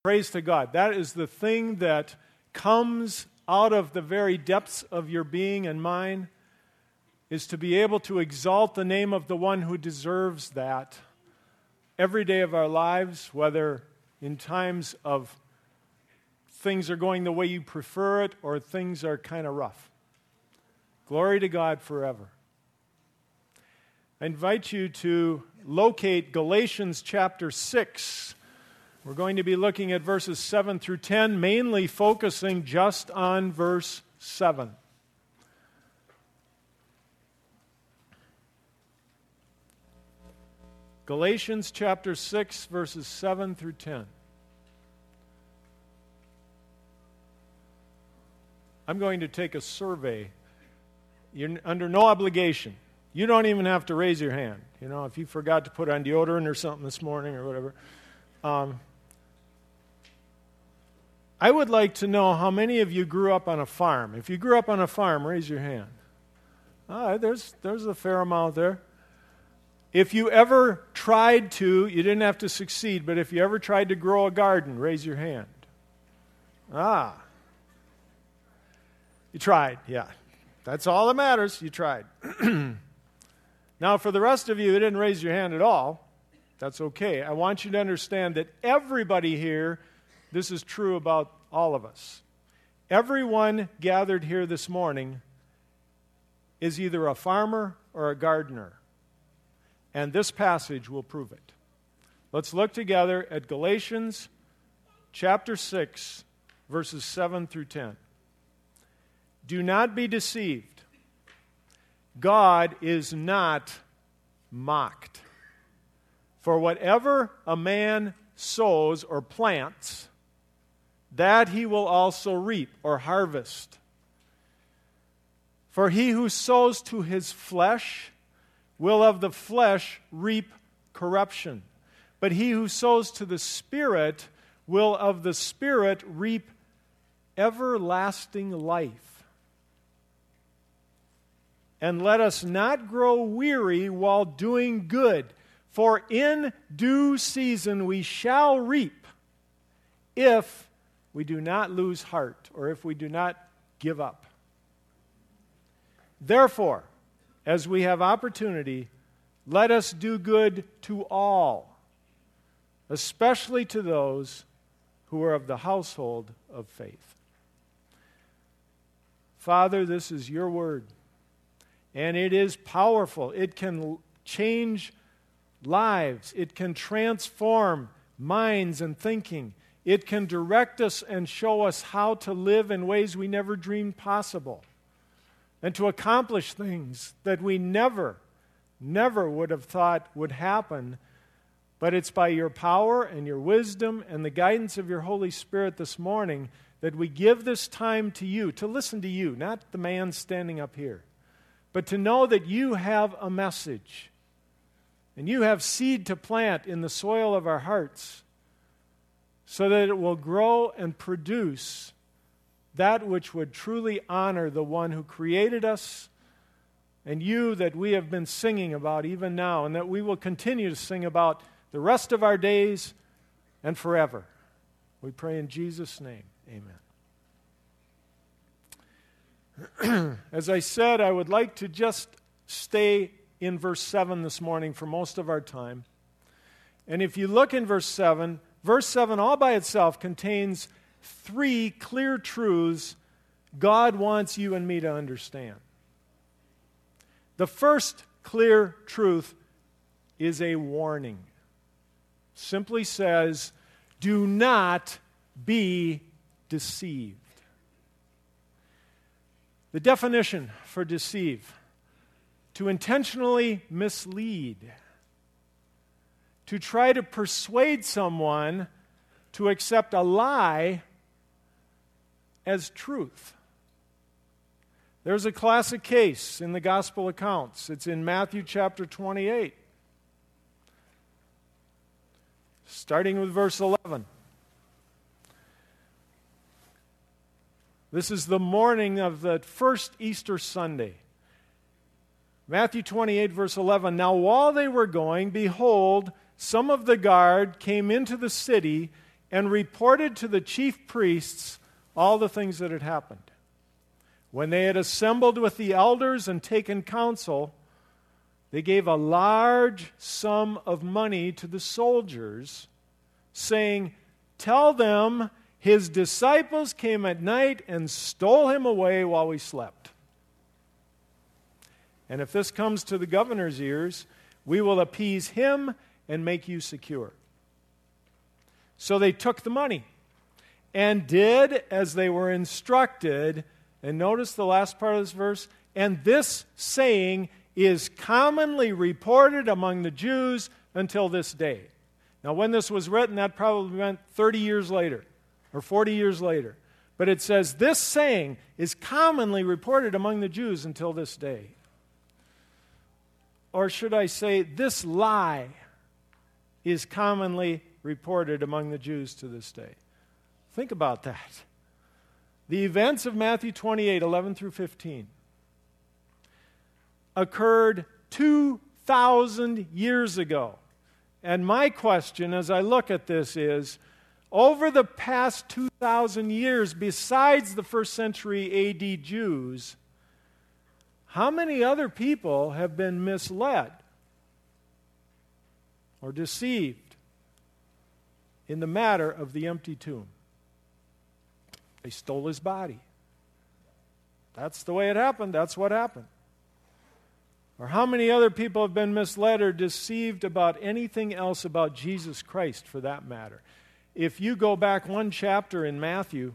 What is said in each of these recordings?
Praise to God. That is the thing that comes out of the very depths of your being and mine, is to be able to exalt the name of the one who deserves that every day of our lives, whether in times of things are going the way you prefer it or things are kind of rough. Glory to God forever. I invite you to locate Galatians chapter 6. We're going to be looking at verses 7 through 10, mainly focusing just on verse 7. Galatians chapter 6, verses 7 through 10. I'm going to take a survey. You're under no obligation. You don't even have to raise your hand. You know, if you forgot to put on deodorant or something this morning or whatever. I would like to know how many of you grew up on a farm. If you grew up on a farm, raise your hand. All right, there's a fair amount there. If you ever tried to, you didn't have to succeed, but if you ever tried to grow a garden, raise your hand. You tried, yeah. That's all that matters. You tried. Now, for the rest of you who didn't raise your hand at all, that's okay. I want you to understand that everybody here, this is true about all of us. Everyone gathered here this morning is either a farmer or a gardener. And this passage will prove it. Let's look together at Galatians chapter 6, verses 7 through 10. Do not be deceived. God is not mocked. For whatever a man sows or plants, that he will also reap or harvest. For he who sows to his flesh will of the flesh reap corruption. But he who sows to the Spirit will of the Spirit reap everlasting life. And let us not grow weary while doing good, for in due season we shall reap, if we do not lose heart, or if we do not give up. Therefore, as we have opportunity, let us do good to all, especially to those who are of the household of faith. Father, this is your word, and it is powerful. It can change lives. It can transform minds and thinking. It can direct us and show us how to live in ways we never dreamed possible, and to accomplish things that we never would have thought would happen. But it's by your power and your wisdom and the guidance of your Holy Spirit this morning that we give this time to you, to listen to you, not the man standing up here, but to know that you have a message and you have seed to plant in the soil of our hearts so that it will grow and produce that which would truly honor the one who created us and you that we have been singing about even now, and that we will continue to sing about the rest of our days and forever. We pray in Jesus' name. Amen. As I said, I would like to just stay in verse 7 this morning for most of our time. And if you look in verse 7 all by itself contains 3 clear truths God wants you and me to understand. The first clear truth is a warning. Simply says, do not be deceived. The definition for deceive: to intentionally mislead, to try to persuade someone to accept a lie as truth. There's a classic case in the gospel accounts. It's in Matthew chapter 28, starting with verse 11. This is the morning of the first Easter Sunday. Matthew 28, verse 11. Now while they were going, behold, some of the guard came into the city, and reported to the chief priests all the things that had happened. When they had assembled with the elders and taken counsel, they gave a large sum of money to the soldiers, saying, "Tell them his disciples came at night and stole him away while we slept. And if this comes to the governor's ears, we will appease him and make you secure." So they took the money and did as they were instructed. And notice the last part of this verse. And this saying is commonly reported among the Jews until this day. Now, when this was written, that probably meant 30 years later or 40 years later. But it says, this saying is commonly reported among the Jews until this day. Or should I say, this lie is commonly reported among the Jews to this day. Think about that. The events of Matthew 28, 11 through 15 occurred 2,000 years ago. And my question as I look at this is, over the past 2,000 years, besides the first century AD Jews, how many other people have been misled or deceived in the matter of the empty tomb? They stole his body. That's the way it happened. That's what happened. Or how many other people have been misled or deceived about anything else about Jesus Christ, for that matter? If you go back one chapter in Matthew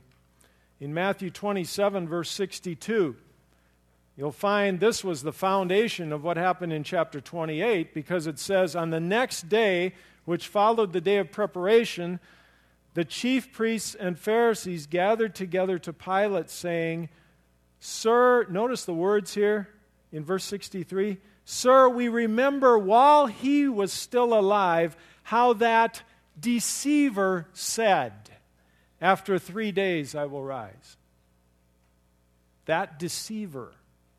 27, verse 62, you'll find this was the foundation of what happened in chapter 28, because it says, on the next day, which followed the day of preparation, the chief priests and Pharisees gathered together to Pilate, saying, "Sir," notice the words here in verse 63, "Sir, we remember while he was still alive how that deceiver said, 'After 3 days I will rise.'" That deceiver.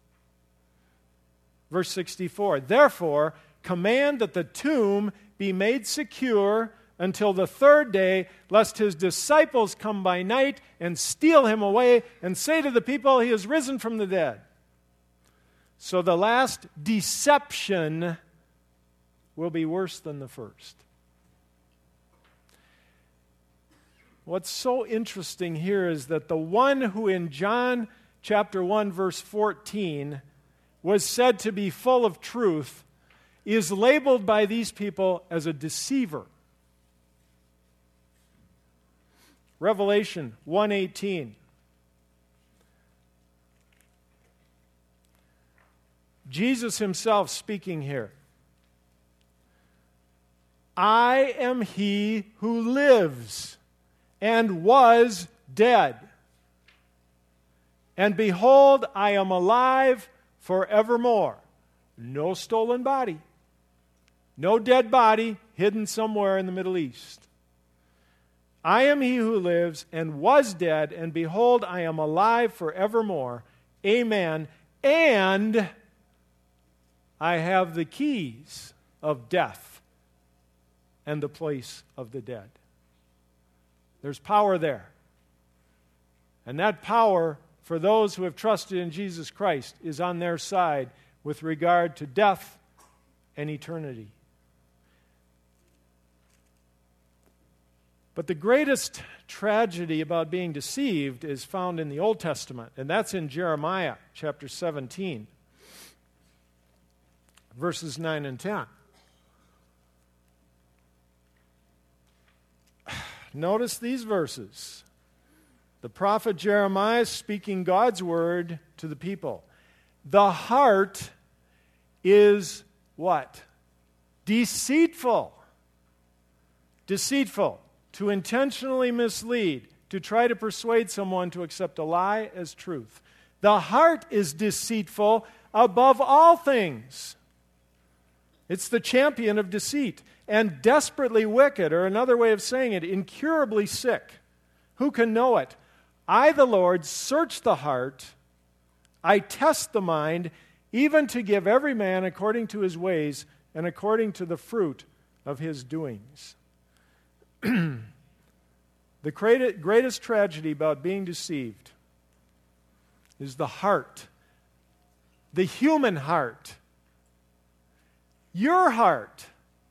Verse 64, "Therefore, command that the tomb be made secure until the third day, lest his disciples come by night and steal him away and say to the people, 'He is risen from the dead.'" So the last deception will be worse than the first. What's so interesting here is that the one who in John chapter 1, verse 14 was said to be full of truth is labeled by these people as a deceiver. Revelation 1:18. Jesus himself speaking here. "I am he who lives and was dead. And behold, I am alive forevermore." No stolen body. No dead body hidden somewhere in the Middle East. "I am he who lives and was dead, and behold, I am alive forevermore. Amen. And I have the keys of death and the place of the dead." There's power there. And that power, for those who have trusted in Jesus Christ, is on their side with regard to death and eternity. But the greatest tragedy about being deceived is found in the Old Testament, and that's in Jeremiah chapter 17, verses 9 and 10. Notice these verses. The prophet Jeremiah is speaking God's word to the people. "The heart is" what? Deceitful. Deceitful. To intentionally mislead, to try to persuade someone to accept a lie as truth. The heart is deceitful above all things. It's the champion of deceit. And desperately wicked, or another way of saying it, incurably sick. Who can know it? "I, the Lord, search the heart. I test the mind, even to give every man according to his ways and according to the fruit of his doings." The greatest tragedy about being deceived is the heart, the human heart, your heart.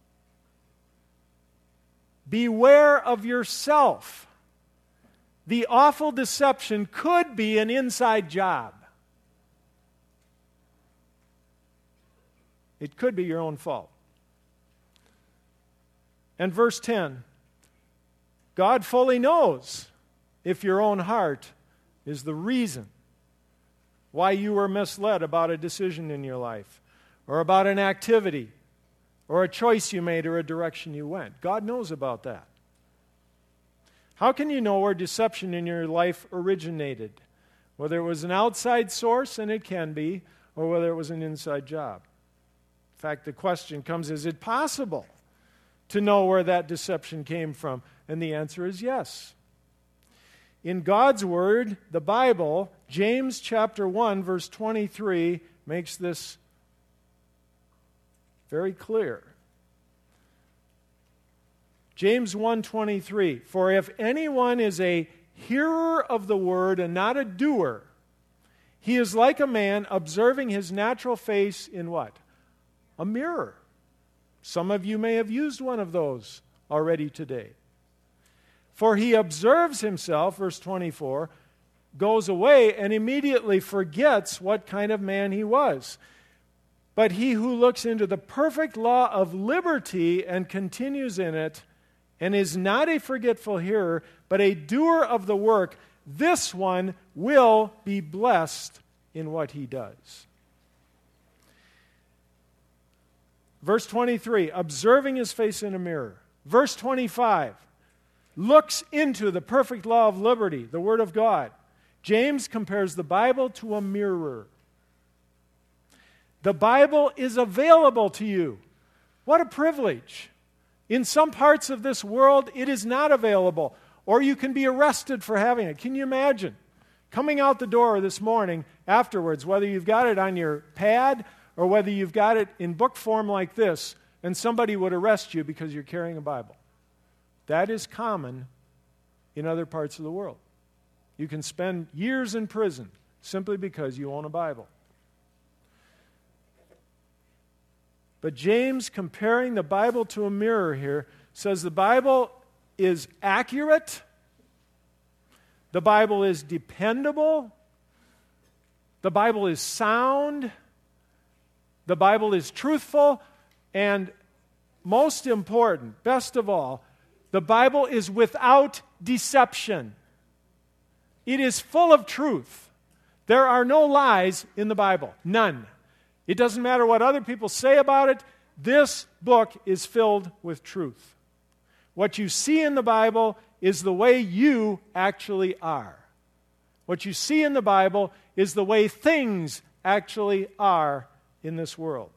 Beware of yourself. The awful deception could be an inside job. It could be your own fault. And verse 10, God fully knows if your own heart is the reason why you were misled about a decision in your life, or about an activity, or a choice you made, or a direction you went. God knows about that. How can you know where deception in your life originated? Whether it was an outside source, and it can be, or whether it was an inside job. In fact, the question comes, is it possible to know where that deception came from? And the answer is yes. In God's Word, the Bible, James chapter 1, verse 23, makes this very clear. James 1:23, for if anyone is a hearer of the word and not a doer, he is like a man observing his natural face in what? A mirror. Some of you may have used one of those already today. For he observes himself, verse 24, goes away and immediately forgets what kind of man he was. But he who looks into the perfect law of liberty and continues in it, and is not a forgetful hearer, but a doer of the work, this one will be blessed in what he does. Verse 23, observing his face in a mirror. Verse 25, looks into the perfect law of liberty, the Word of God. James compares the Bible to a mirror. The Bible is available to you. What a privilege. In some parts of this world, it is not available, or you can be arrested for having it. Can you imagine coming out the door this morning afterwards, whether you've got it on your pad or whether you've got it in book form like this, and somebody would arrest you because you're carrying a Bible? That is common in other parts of the world. You can spend years in prison simply because you own a Bible. But James, comparing the Bible to a mirror here, says the Bible is accurate, the Bible is dependable, the Bible is sound, the Bible is truthful, and most important, best of all, the Bible is without deception. It is full of truth. There are no lies in the Bible. None. It doesn't matter what other people say about it. This book is filled with truth. What you see in the Bible is the way you actually are. What you see in the Bible is the way things actually are in this world.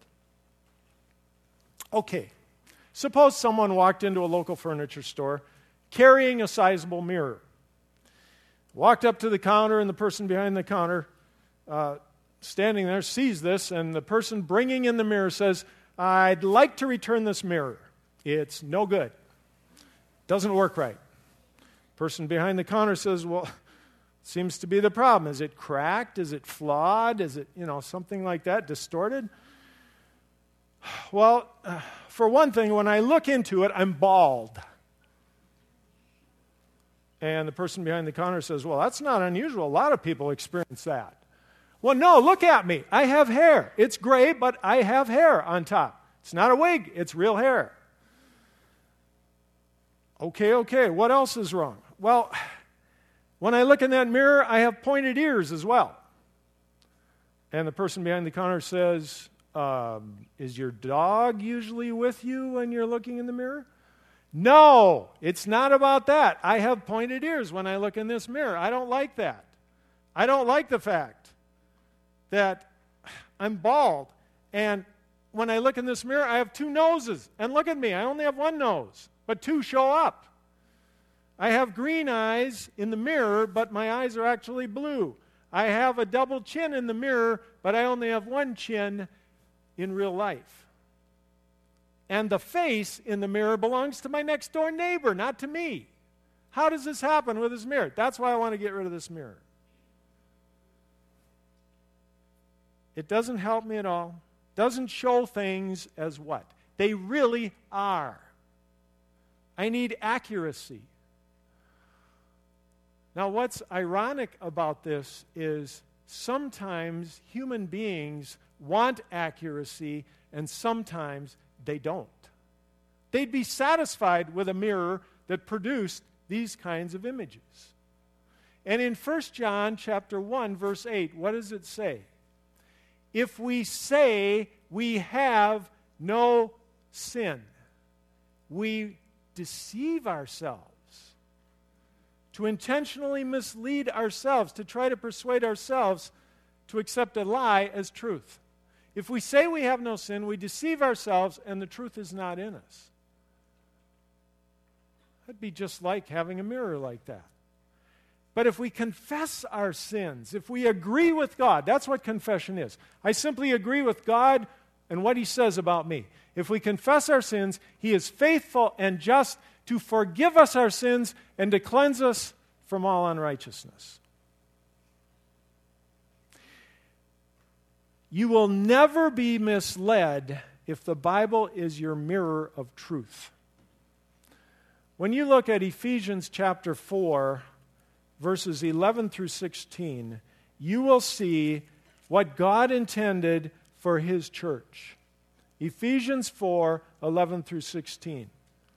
Okay, suppose someone walked into a local furniture store carrying a sizable mirror. Walked up to the counter, and the person behind the counter standing there sees this, and the person bringing in the mirror says, I'd like to return this mirror. It's no good. Doesn't work right. Person behind the counter says, well, seems to be the problem. Is it cracked? Is it flawed? Is it, something like that, distorted? Well, for one thing, when I look into it, I'm bald. And the person behind the counter says, well, that's not unusual. A lot of people experience that. Well, no, look at me. I have hair. It's gray, but I have hair on top. It's not a wig. It's real hair. Okay. What else is wrong? Well, when I look in that mirror, I have pointed ears as well. And the person behind the counter says, is your dog usually with you when you're looking in the mirror? No, it's not about that. I have pointed ears when I look in this mirror. I don't like that. I don't like the fact that I'm bald. And when I look in this mirror, I have two noses. And look at me, I only have one nose, but two show up. I have green eyes in the mirror, but my eyes are actually blue. I have a double chin in the mirror, but I only have one chin in real life. And the face in the mirror belongs to my next door neighbor, not to me. How does this happen with this mirror? That's why I want to get rid of this mirror. It doesn't help me at all. Doesn't show things as what? They really are. I need accuracy. Now, what's ironic about this is sometimes human beings want accuracy and sometimes they don't. They'd be satisfied with a mirror that produced these kinds of images. And in 1 John chapter 1, verse 8, what does it say? If we say we have no sin, we deceive ourselves, to intentionally mislead ourselves, to try to persuade ourselves to accept a lie as truth. If we say we have no sin, we deceive ourselves and the truth is not in us. That'd be just like having a mirror like that. But if we confess our sins, if we agree with God, that's what confession is. I simply agree with God and what He says about me. If we confess our sins, He is faithful and just to forgive us our sins and to cleanse us from all unrighteousness. You will never be misled if the Bible is your mirror of truth. When you look at Ephesians chapter 4, verses 11 through 16, you will see what God intended for His church. Ephesians 4, 11 through 16.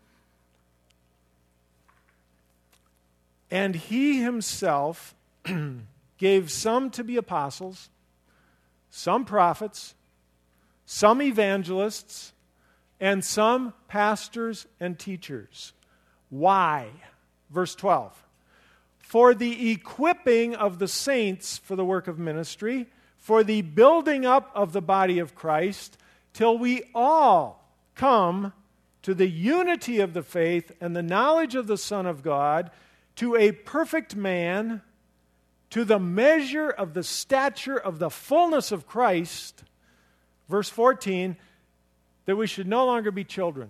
And He Himself gave some to be apostles, some prophets, some evangelists, and some pastors and teachers. Why? Verse 12. For the equipping of the saints for the work of ministry, for the building up of the body of Christ, till we all come to the unity of the faith and the knowledge of the Son of God, to a perfect man, to the measure of the stature of the fullness of Christ. Verse 14, that we should no longer be children,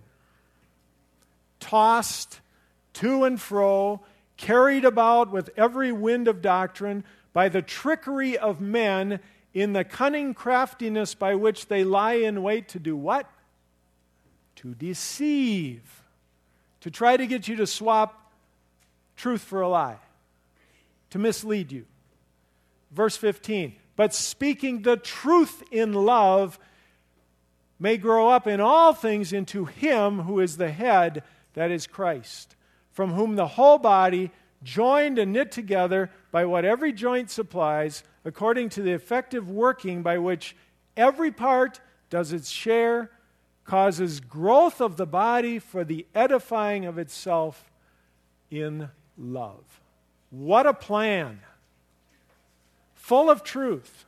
tossed to and fro, carried about with every wind of doctrine by the trickery of men in the cunning craftiness by which they lie in wait to do what? To deceive. To try to get you to swap truth for a lie. To mislead you. Verse 15. But speaking the truth in love may grow up in all things into Him who is the head, that is Christ, from whom the whole body, joined and knit together by what every joint supplies, according to the effective working by which every part does its share, causes growth of the body for the edifying of itself in love. What a plan! Full of truth.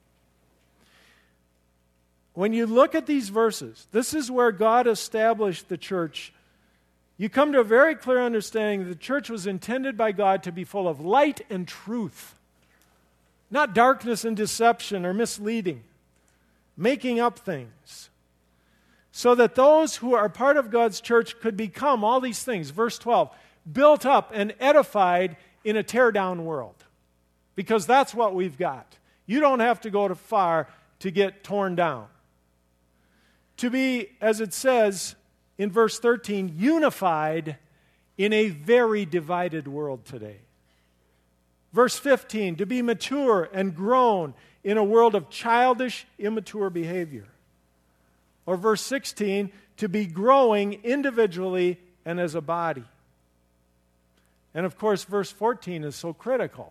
When you look at these verses, this is where God established the church. You come to a very clear understanding that the church was intended by God to be full of light and truth, not darkness and deception or misleading, making up things, so that those who are part of God's church could become all these things. Verse 12, built up and edified in a tear-down world, because that's what we've got. You don't have to go too far to get torn down. To be, as it says in verse 13, unified in a very divided world today. Verse 15, to be mature and grown in a world of childish, immature behavior. Or verse 16, to be growing individually and as a body. And of course, verse 14 is so critical.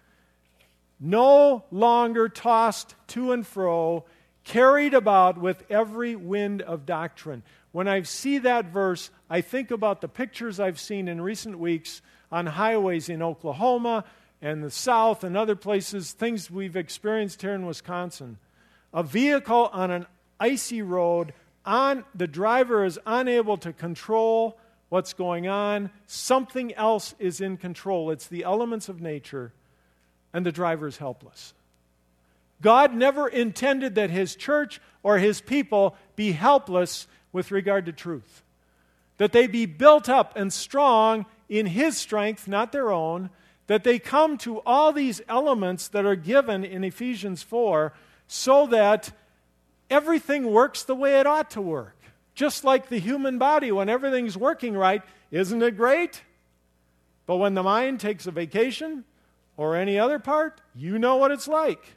No longer tossed to and fro, carried about with every wind of doctrine. When I see that verse, I think about the pictures I've seen in recent weeks on highways in Oklahoma and the South and other places, things we've experienced here in Wisconsin. A vehicle on an icy road, the driver is unable to control what's going on. Something else is in control. It's the elements of nature, and the driver is helpless. God never intended that His church or His people be helpless with regard to truth. That they be built up and strong in His strength, not their own, that they come to all these elements that are given in Ephesians 4 so that everything works the way it ought to work. Just like the human body, when everything's working right, isn't it great? But when the mind takes a vacation or any other part, you know what it's like.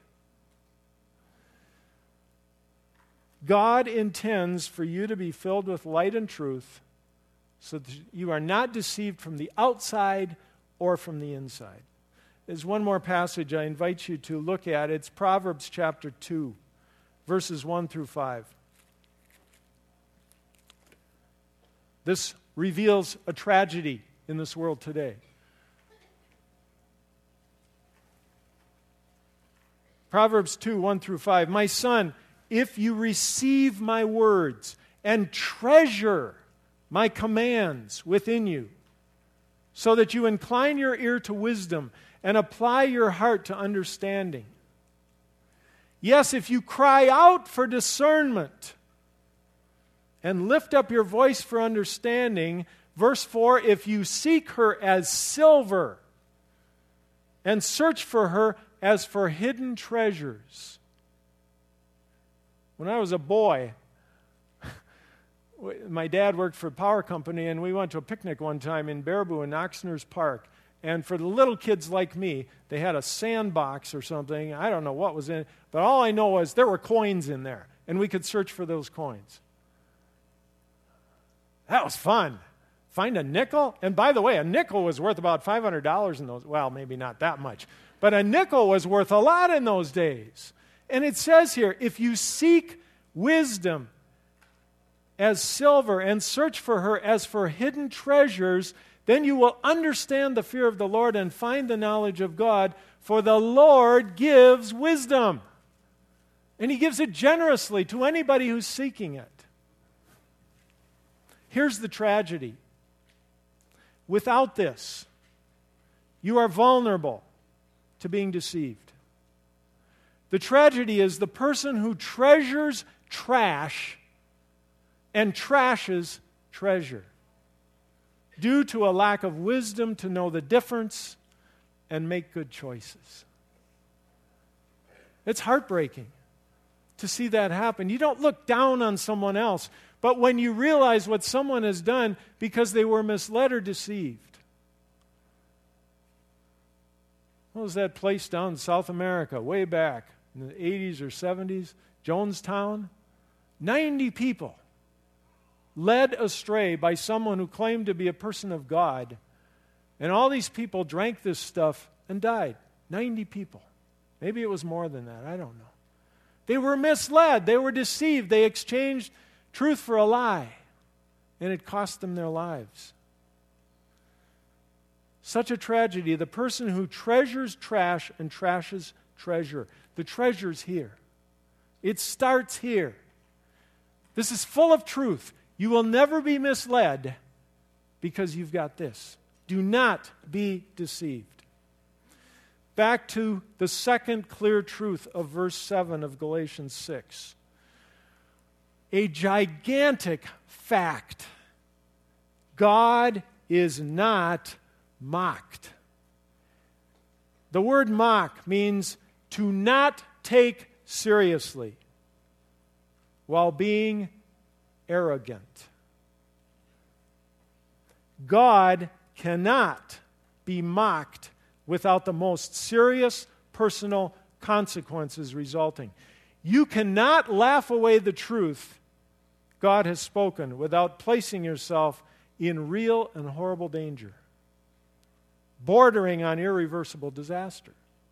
God intends for you to be filled with light and truth so that you are not deceived from the outside or from the inside. There's one more passage I invite you to look at. It's Proverbs chapter 2, verses 1 through 5. This reveals a tragedy in this world today. Proverbs 2, 1 through 5. My son, if you receive my words and treasure my commands within you, so that you incline your ear to wisdom and apply your heart to understanding. Yes, if you cry out for discernment and lift up your voice for understanding. Verse 4, if you seek her as silver and search for her as for hidden treasures. When I was a boy, my dad worked for a power company, and we went to a picnic one time in Baraboo in Oxnard's Park. And for the little kids like me, they had a sandbox or something. I don't know what was in it, but all I know was there were coins in there, and we could search for those coins. That was fun. Find a nickel. And by the way, a nickel was worth about $500 in those. Well, maybe not that much. But a nickel was worth a lot in those days. And it says here, if you seek wisdom as silver and search for her as for hidden treasures, then you will understand the fear of the Lord and find the knowledge of God, for the Lord gives wisdom. And He gives it generously to anybody who's seeking it. Here's the tragedy. Without this, you are vulnerable to being deceived. The tragedy is the person who treasures trash and trashes treasure due to a lack of wisdom to know the difference and make good choices. It's heartbreaking to see that happen. You don't look down on someone else, but when you realize what someone has done because they were misled or deceived. What was that place down in South America way back in the 80s or 70s? Jonestown? 90 people led astray by someone who claimed to be a person of God. And all these people drank this stuff and died. 90 people. Maybe it was more than that. I don't know. They were misled. They were deceived. They exchanged truth for a lie. And it cost them their lives. Such a tragedy. The person who treasures trash and trashes treasure. The treasure's here. It starts here. This is full of truth. You will never be misled because you've got this. Do not be deceived. Back to the second clear truth of verse 7 of Galatians 6. A gigantic fact. God is not mocked. The word mock means to not take seriously while being arrogant. God cannot be mocked without the most serious personal consequences resulting. You cannot laugh away the truth God has spoken without placing yourself in real and horrible danger, bordering on irreversible disaster.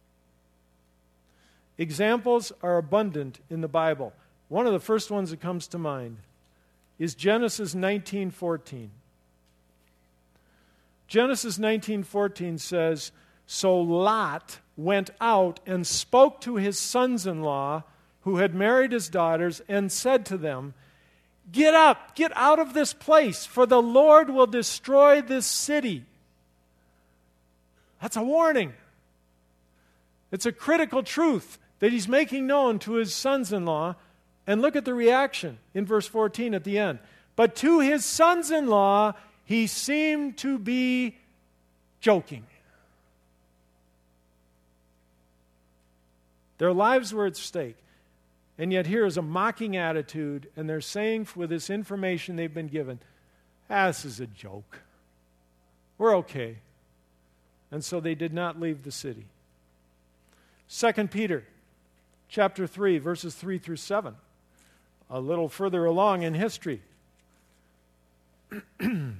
Examples are abundant in the Bible. One of the first ones that comes to mind is Genesis 19:14. Genesis 19:14 says, so Lot went out and spoke to his sons-in-law who had married his daughters and said to them, get up, get out of this place, for the Lord will destroy this city. That's a warning. It's a critical truth that he's making known to his sons-in-law. And look at the reaction in verse 14 at the end. But to his sons-in-law he seemed to be joking. Their lives were at stake. And yet here is a mocking attitude, and they're saying with this information they've been given, this is a joke. We're okay. And so they did not leave the city. 2 Peter chapter 3, verses 3 through 7. A little further along in history. 2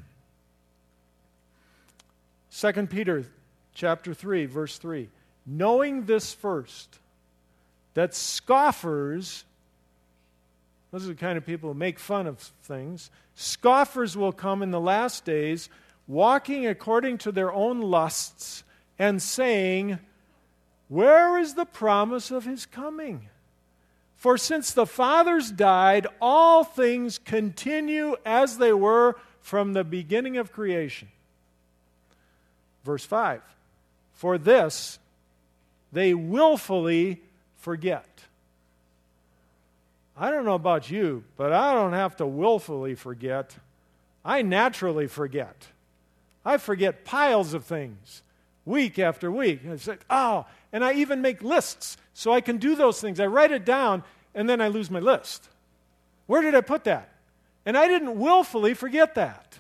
Peter chapter 3, verse 3. Knowing this first, that scoffers, those are the kind of people who make fun of things, scoffers will come in the last days, walking according to their own lusts, and saying, where is the promise of his coming? For since the fathers died, all things continue as they were from the beginning of creation. Verse 5. For this they willfully forget. I don't know about you, but I don't have to willfully forget. I naturally forget. I forget piles of things, week after week. I say, and I even make lists so I can do those things. I write it down, and then I lose my list. Where did I put that? And I didn't willfully forget that.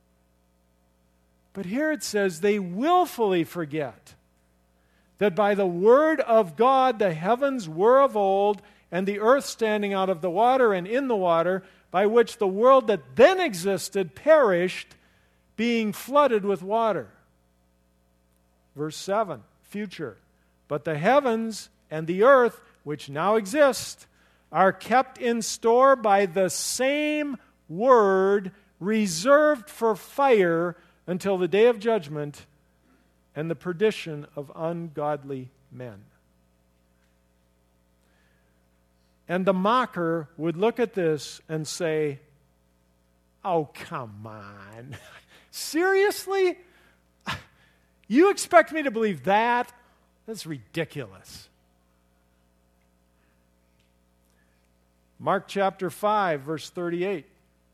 But here it says they willfully forget that by the word of God the heavens were of old, and the earth standing out of the water and in the water, by which the world that then existed perished, being flooded with water. Verse 7, future. But the heavens and the earth, which now exist, are kept in store by the same word, reserved for fire until the day of judgment and the perdition of ungodly men. And the mocker would look at this and say, oh, come on. Seriously? You expect me to believe that? That's ridiculous. Mark chapter 5, verse 38.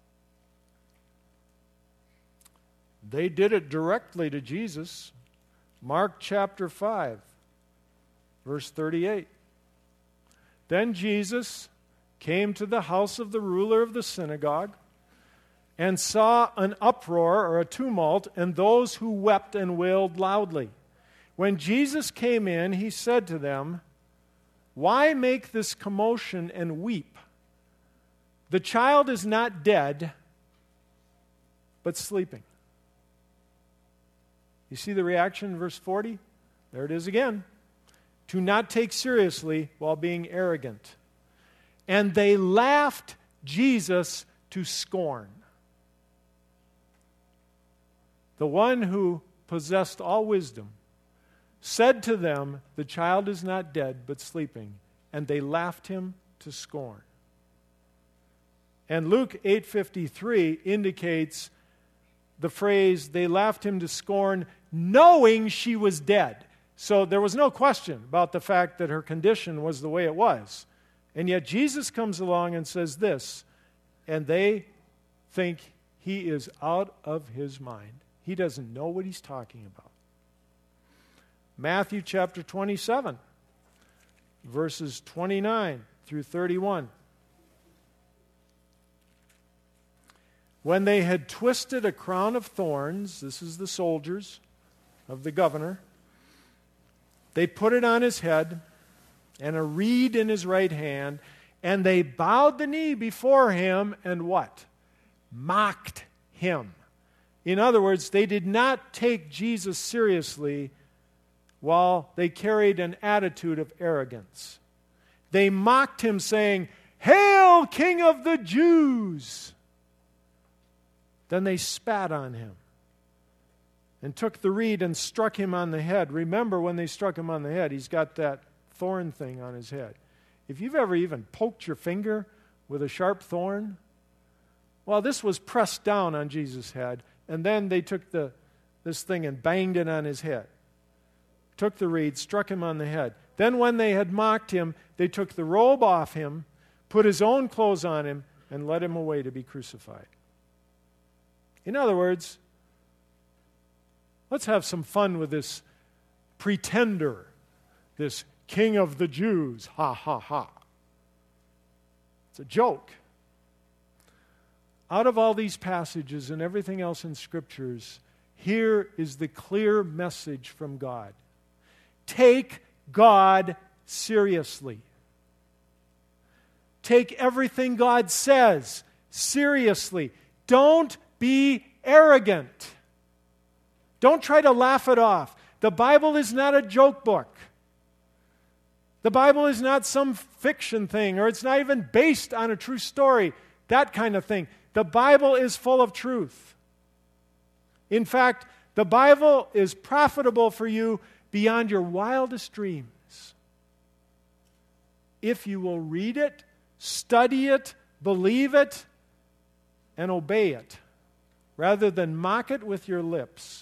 They did it directly to Jesus. Mark chapter 5, verse 38. Then Jesus came to the house of the ruler of the synagogue and saw an uproar or a tumult and those who wept and wailed loudly. When Jesus came in, he said to them, why make this commotion and weep? The child is not dead, but sleeping. You see the reaction in verse 40? There it is again. To not take seriously while being arrogant. And they laughed Jesus to scorn. The one who possessed all wisdom said to them, the child is not dead, but sleeping. And they laughed him to scorn. And Luke 8:53 indicates the phrase, they laughed him to scorn, knowing she was dead. So there was no question about the fact that her condition was the way it was. And yet Jesus comes along and says this, and they think he is out of his mind. He doesn't know what he's talking about. Matthew chapter 27, verses 29 through 31. When they had twisted a crown of thorns, this is the soldiers of the governor, they put it on his head and a reed in his right hand, and they bowed the knee before him and what? Mocked him. In other words, they did not take Jesus seriously while they carried an attitude of arrogance. They mocked him saying, "Hail, King of the Jews!" Then they spat on him and took the reed and struck him on the head. Remember, when they struck him on the head, he's got that thorn thing on his head. If you've ever even poked your finger with a sharp thorn, well, this was pressed down on Jesus' head, and then they took this thing and banged it on his head. Took the reed, struck him on the head. Then when they had mocked him, they took the robe off him, put his own clothes on him, and led him away to be crucified. In other words, Let's have some fun with this pretender, this king of the Jews. Ha, ha, ha. It's a joke. Out of all these passages and everything else in Scriptures, here is the clear message from God. Take God seriously. Take everything God says seriously. Don't be arrogant. Don't try to laugh it off. The Bible is not a joke book. The Bible is not some fiction thing, or it's not even based on a true story, that kind of thing. The Bible is full of truth. In fact, the Bible is profitable for you beyond your wildest dreams. If you will read it, study it, believe it, and obey it, rather than mock it with your lips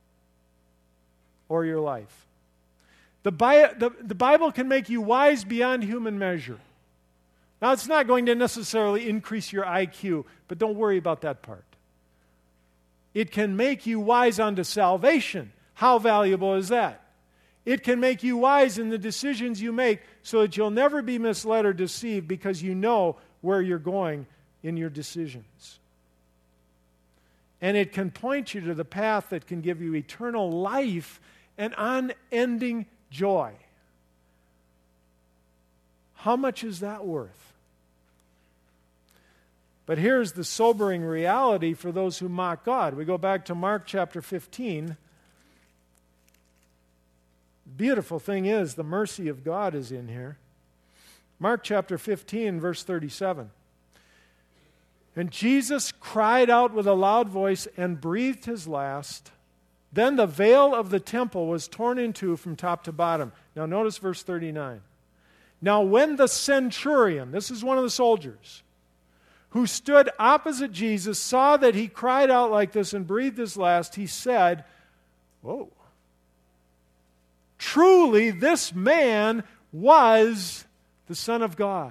or your life. The Bible can make you wise beyond human measure. Now, it's not going to necessarily increase your IQ, but don't worry about that part. It can make you wise unto salvation. How valuable is that? It can make you wise in the decisions you make so that you'll never be misled or deceived because you know where you're going in your decisions. And it can point you to the path that can give you eternal life and unending joy. How much is that worth? But here's the sobering reality for those who mock God. We go back to Mark chapter 15. The beautiful thing is the mercy of God is in here. Mark chapter 15, verse 37. And Jesus cried out with a loud voice and breathed his last. Then the veil of the temple was torn in two from top to bottom. Now notice verse 39. Now when the centurion, this is one of the soldiers, who stood opposite Jesus, saw that he cried out like this and breathed his last, he said, whoa, truly this man was the Son of God.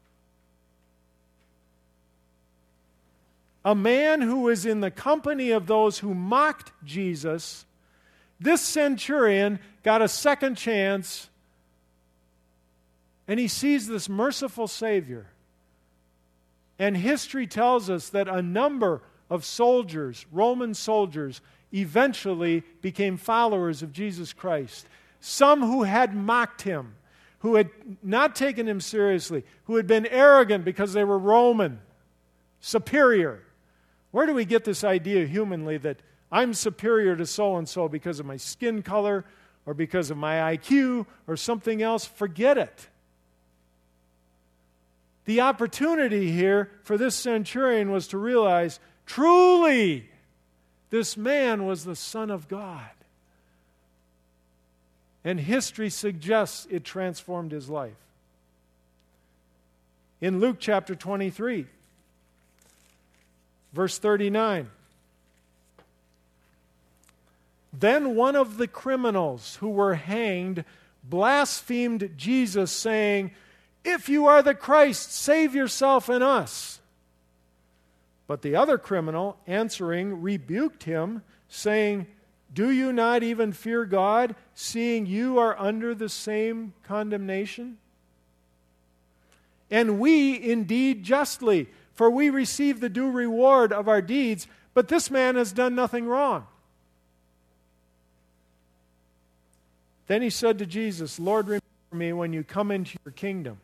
A man who was in the company of those who mocked Jesus. This centurion got a second chance, and he sees this merciful Savior. And history tells us that a number of soldiers, Roman soldiers, eventually became followers of Jesus Christ. Some who had mocked him, who had not taken him seriously, who had been arrogant because they were Roman, superior. Where do we get this idea humanly that I'm superior to so-and-so because of my skin color or because of my IQ or something else? Forget it. The opportunity here for this centurion was to realize, truly, this man was the Son of God. And history suggests it transformed his life. In Luke chapter 23, verse 39, then one of the criminals who were hanged blasphemed Jesus, saying, if you are the Christ, save yourself and us. But the other criminal, answering, rebuked him, saying, do you not even fear God, seeing you are under the same condemnation? And we indeed justly, for we receive the due reward of our deeds, but this man has done nothing wrong. Then he said to Jesus, Lord, remember me when you come into your kingdom.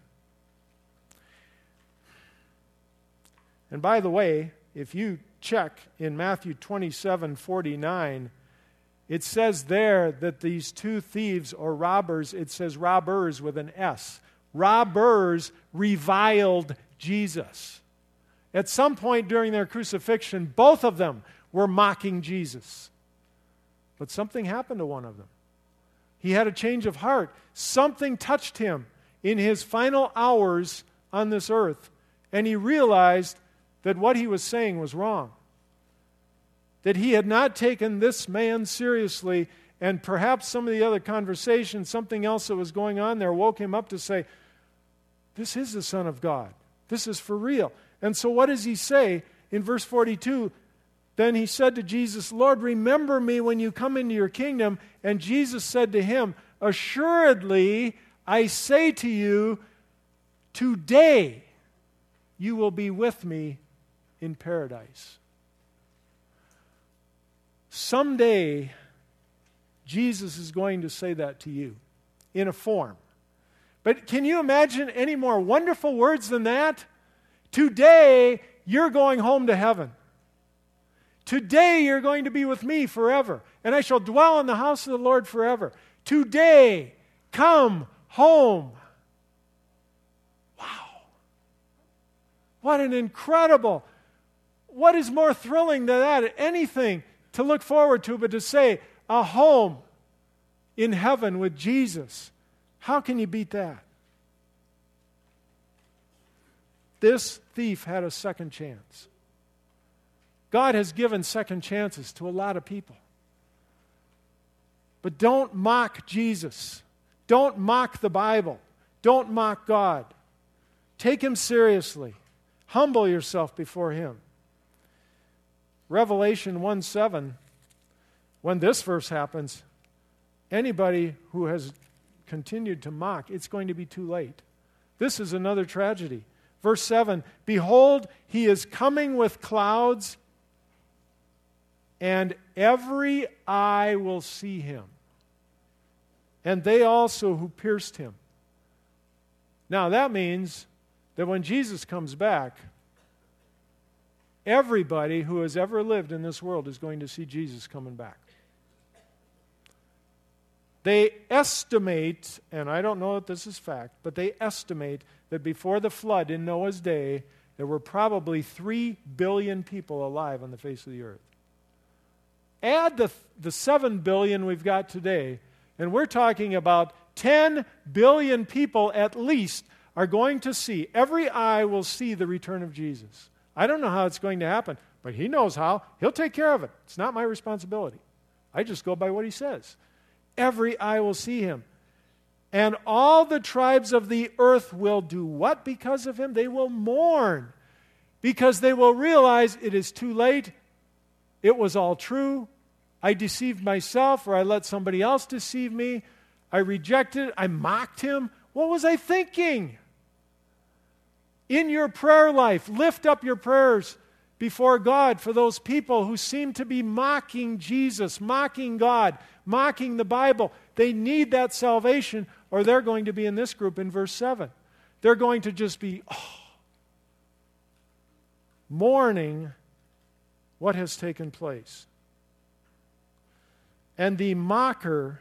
And by the way, if you check in Matthew 27:49, it says there that these two thieves or robbers, it says robbers with an S. Robbers reviled Jesus. At some point during their crucifixion, both of them were mocking Jesus. But something happened to one of them. He had a change of heart. Something touched him in his final hours on this earth, and he realized that what he was saying was wrong. That he had not taken this man seriously, and perhaps some of the other conversation, something else that was going on there, woke him up to say, this is the Son of God. This is for real. And so what does he say in verse 42? Then he said to Jesus, Lord, remember me when you come into your kingdom. And Jesus said to him, assuredly, I say to you, today you will be with me in paradise. Someday, Jesus is going to say that to you in a form. But can you imagine any more wonderful words than that? Today, you're going home to heaven. Today, you're going to be with me forever, and I shall dwell in the house of the Lord forever. Today, come home. Wow. What an incredible, what is more thrilling than that? Anything to look forward to, but to say, a home in heaven with Jesus. How can you beat that? This thief had a second chance. God has given second chances to a lot of people. But don't mock Jesus. Don't mock the Bible. Don't mock God. Take Him seriously. Humble yourself before Him. Revelation 1:7, when this verse happens, anybody who has continued to mock, it's going to be too late. This is another tragedy. Verse 7, behold, He is coming with clouds, and every eye will see Him, and they also who pierced Him. Now that means that when Jesus comes back, everybody who has ever lived in this world is going to see Jesus coming back. They estimate, and I don't know if this is fact, but they estimate that before the flood in Noah's day, there were probably 3 billion people alive on the face of the earth. Add the 7 billion we've got today, and we're talking about 10 billion people at least are going to see, every eye will see the return of Jesus. I don't know how it's going to happen, but He knows how. He'll take care of it. It's not my responsibility. I just go by what He says. Every eye will see Him. And all the tribes of the earth will do what because of Him? They will mourn, because they will realize it is too late. It was all true. I deceived myself, or I let somebody else deceive me. I rejected, I mocked Him. What was I thinking? In your prayer life, lift up your prayers before God for those people who seem to be mocking Jesus, mocking God, mocking the Bible. They need that salvation, or they're going to be in this group in verse 7. They're going to just be mourning what has taken place. And the mocker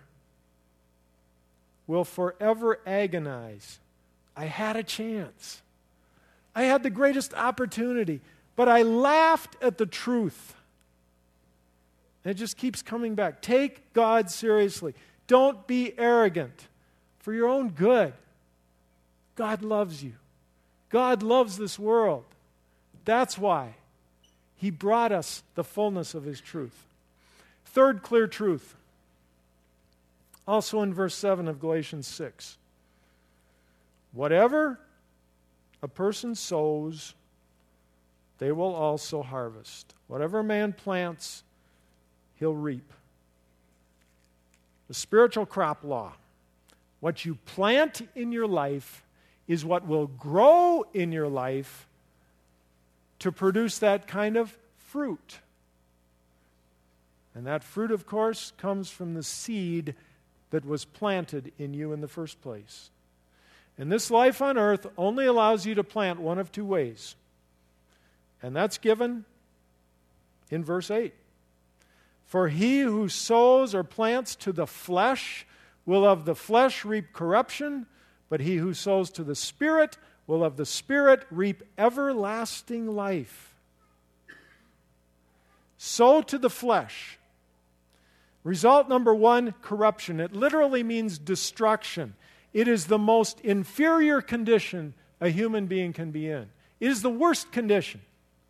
will forever agonize. I had a chance. I had the greatest opportunity, but I laughed at the truth. And it just keeps coming back. Take God seriously. Don't be arrogant for your own good. God loves you. God loves this world. That's why He brought us the fullness of His truth. Third clear truth, also in verse 7 of Galatians 6. Whatever a person sows, they will also harvest. Whatever a man plants, he'll reap. The spiritual crop law. What you plant in your life is what will grow in your life to produce that kind of fruit. And that fruit, of course, comes from the seed that was planted in you in the first place. And this life on earth only allows you to plant one of two ways. And that's given in verse 8. For he who sows or plants to the flesh will of the flesh reap corruption, but he who sows to the Spirit will of the Spirit reap everlasting life. Sow to the flesh. Result number 1, corruption. It literally means destruction. It is the most inferior condition a human being can be in. It is the worst condition.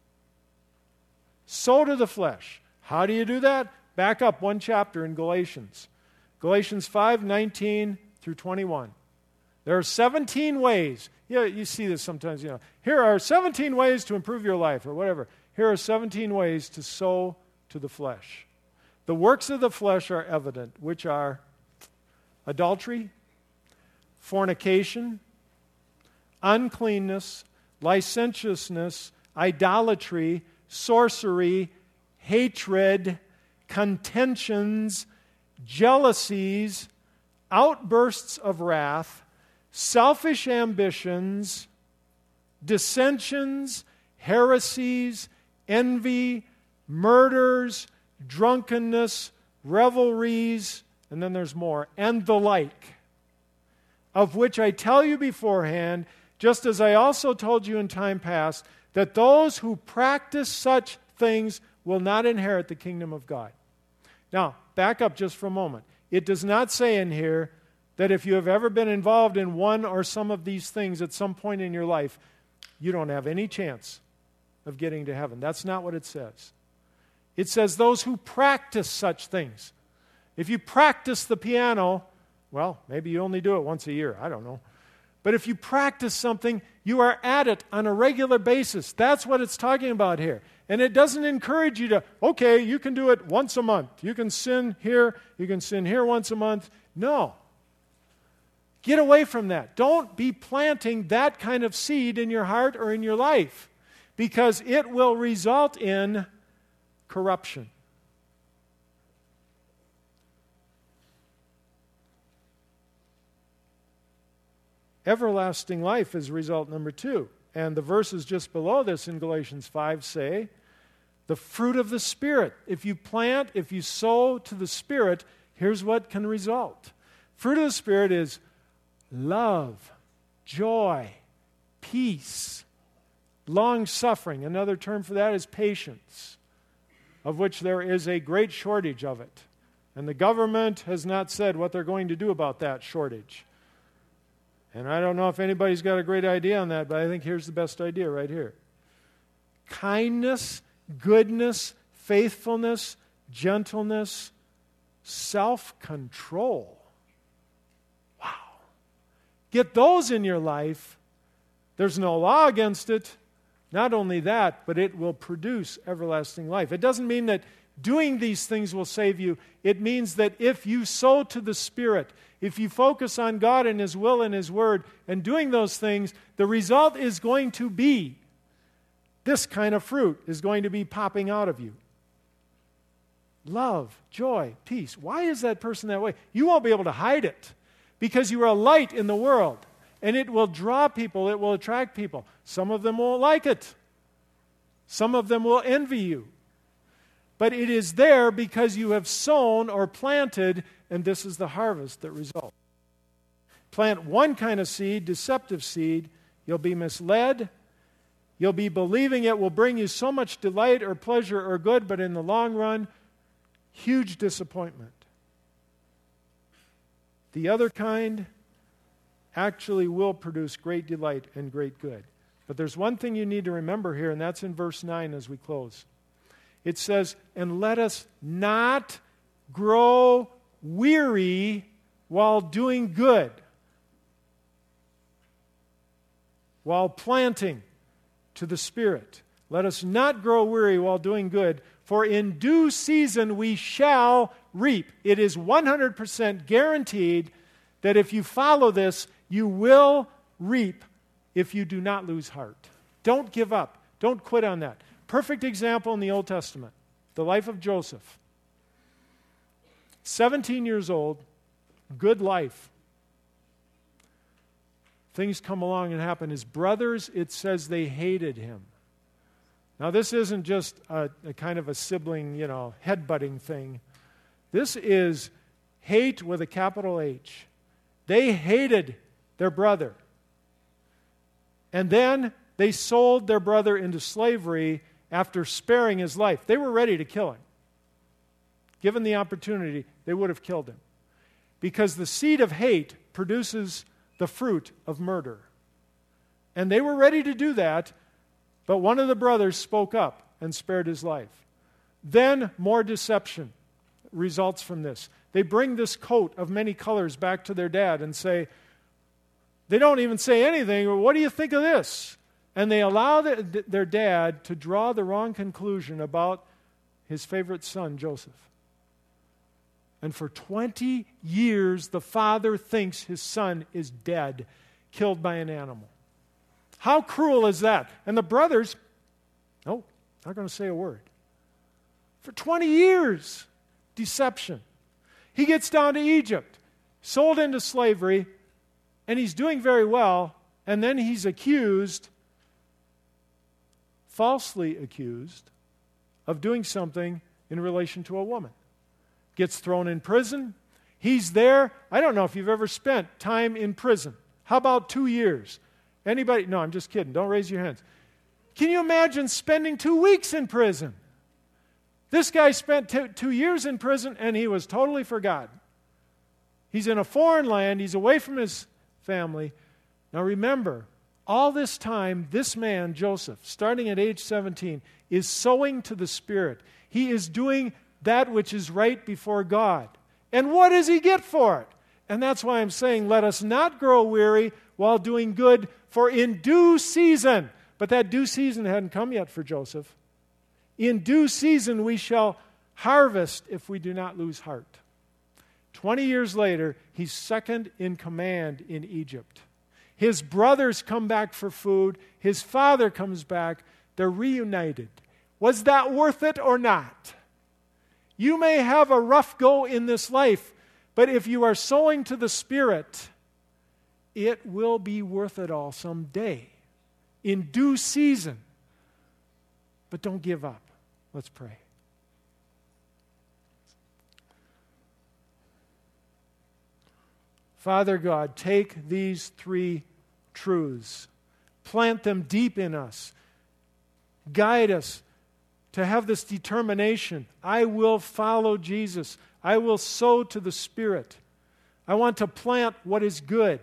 Sow to the flesh. How do you do that? Back up one chapter in Galatians. Galatians 5:19 through 21. There are 17 ways. You see this sometimes, Here are 17 ways to improve your life, or whatever. Here are 17 ways to sow to the flesh. The works of the flesh are evident, which are adultery, fornication, uncleanness, licentiousness, idolatry, sorcery, hatred, contentions, jealousies, outbursts of wrath, selfish ambitions, dissensions, heresies, envy, murders, drunkenness, revelries, and then there's more, and the like, of which I tell you beforehand, just as I also told you in time past, that those who practice such things will not inherit the kingdom of God. Now, back up just for a moment. It does not say in here that if you have ever been involved in one or some of these things at some point in your life, you don't have any chance of getting to heaven. That's not what it says. It says those who practice such things. If you practice the piano, well, maybe you only do it once a year. I don't know. But if you practice something, you are at it on a regular basis. That's what it's talking about here. And it doesn't encourage you to, okay, you can do it once a month. You can sin here once a month. No. Get away from that. Don't be planting that kind of seed in your heart or in your life, because it will result in corruption. Everlasting life is result number 2. And the verses just below this in Galatians 5 say, the fruit of the Spirit. If you plant, if you sow to the Spirit, here's what can result. Fruit of the Spirit is love, joy, peace, long-suffering. Another term for that is patience, of which there is a great shortage of it. And the government has not said what they're going to do about that shortage. And I don't know if anybody's got a great idea on that, but I think here's the best idea right here. Kindness, goodness, faithfulness, gentleness, self-control. Wow. Get those in your life. There's no law against it. Not only that, but it will produce everlasting life. It doesn't mean that doing these things will save you. It means that if you sow to the Spirit, if you focus on God and His will and His Word and doing those things, the result is going to be this kind of fruit is going to be popping out of you. Love, joy, peace. Why is that person that way? You won't be able to hide it because you are a light in the world, and it will draw people, it will attract people. Some of them won't like it. Some of them will envy you. But it is there because you have sown or planted, and this is the harvest that results. Plant one kind of seed, deceptive seed, you'll be misled. You'll be believing it will bring you so much delight or pleasure or good, but in the long run, huge disappointment. The other kind actually will produce great delight and great good. But there's one thing you need to remember here, and that's in verse 9 as we close. It says, and let us not grow weary while doing good, while planting to the Spirit. Let us not grow weary while doing good, for in due season we shall reap. It is 100% guaranteed that if you follow this, you will reap if you do not lose heart. Don't give up. Don't quit on that. Perfect example in the Old Testament, the life of Joseph. 17 years old, good life. Things come along and happen. His brothers, it says they hated him. Now, this isn't just a kind of a sibling, headbutting thing. This is hate with a capital H. They hated their brother. And then they sold their brother into slavery after sparing his life. They were ready to kill him. Given the opportunity, they would have killed him. Because the seed of hate produces the fruit of murder. And they were ready to do that, but one of the brothers spoke up and spared his life. Then more deception results from this. They bring this coat of many colors back to their dad and say, they don't even say anything. What do you think of this? And they allow their dad to draw the wrong conclusion about his favorite son, Joseph. And for 20 years, the father thinks his son is dead, killed by an animal. How cruel is that? And the brothers, not going to say a word. For 20 years, deception. He gets down to Egypt, sold into slavery, and he's doing very well, and then he's accused, falsely accused, of doing something in relation to a woman. Gets thrown in prison. He's there. I don't know if you've ever spent time in prison. How about 2 years? Anybody? No, I'm just kidding. Don't raise your hands. Can you imagine spending 2 weeks in prison? This guy spent 2 years in prison, and he was totally forgotten. He's in a foreign land. He's away from his family. Now remember, all this time, this man, Joseph, starting at age 17, is sowing to the Spirit. He is doing that which is right before God. And what does he get for it? And that's why I'm saying, let us not grow weary while doing good, for in due season, but that due season hadn't come yet for Joseph. In due season we shall harvest if we do not lose heart. 20 years later, he's second in command in Egypt. His brothers come back for food. His father comes back. They're reunited. Was that worth it or not? You may have a rough go in this life, but if you are sowing to the Spirit, it will be worth it all someday, in due season. But don't give up. Let's pray. Father God, take these 3 truths, plant them deep in us, guide us to have this determination. I will follow Jesus. I will sow to the Spirit. I want to plant what is good.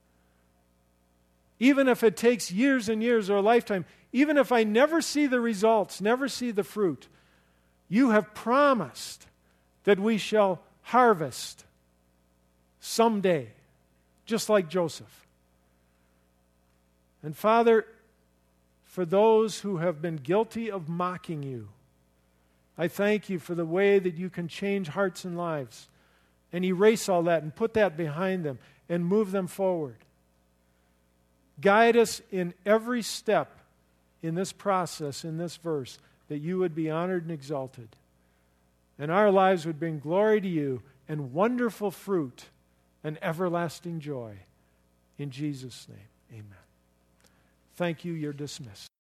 Even if it takes years and years or a lifetime, even if I never see the results, never see the fruit, you have promised that we shall harvest someday, just like Joseph. And Father, for those who have been guilty of mocking you, I thank you for the way that you can change hearts and lives and erase all that and put that behind them and move them forward. Guide us in every step in this process, in this verse, that you would be honored and exalted. And our lives would bring glory to you and wonderful fruit and everlasting joy. In Jesus' name, amen. Thank you. You're dismissed.